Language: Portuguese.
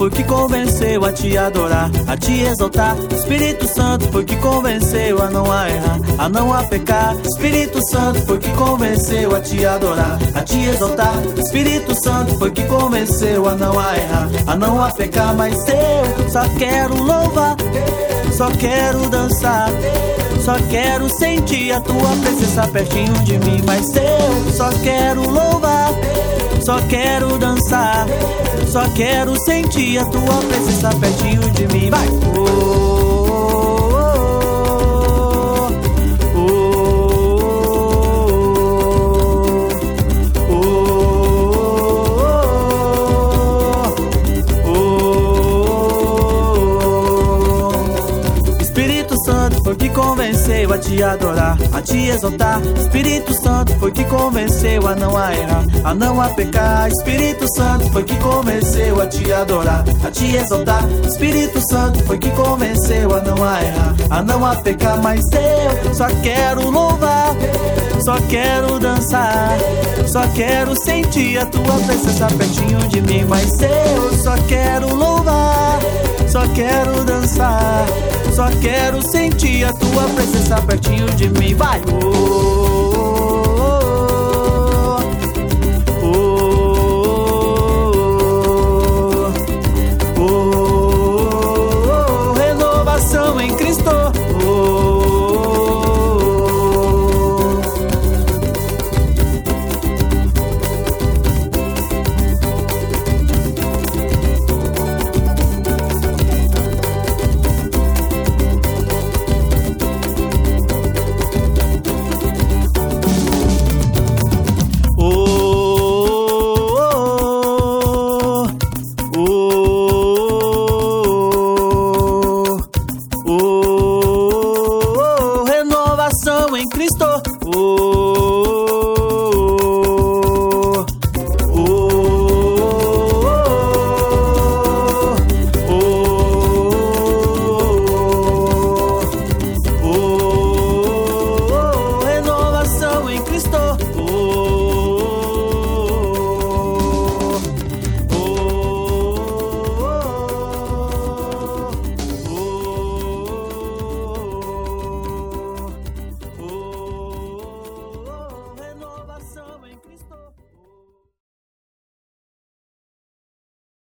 foi que convenceu a te adorar, a te exaltar. Espírito Santo foi que convenceu a não errar, a não a pecar. Espírito Santo foi que convenceu a te adorar, a te exaltar. Espírito Santo foi que convenceu a não errar, a não a pecar. Mas eu só quero louvar, só quero dançar, só quero sentir a tua presença pertinho de mim. Mas eu só quero louvar, só quero dançar, só quero sentir a tua presença pertinho de mim. Vai! Espírito Santo foi que convenceu a te adorar, a te exaltar. Espírito Santo foi que convenceu a não errar, a não a pecar. Espírito Santo foi que convenceu a te adorar, a te exaltar. Espírito Santo foi que convenceu a não errar, a não a pecar. Mas eu só quero louvar, só quero dançar, só quero sentir a tua presença pertinho de mim. Mas eu só quero louvar, só quero dançar, só quero sentir a tua presença pertinho de mim. Vai!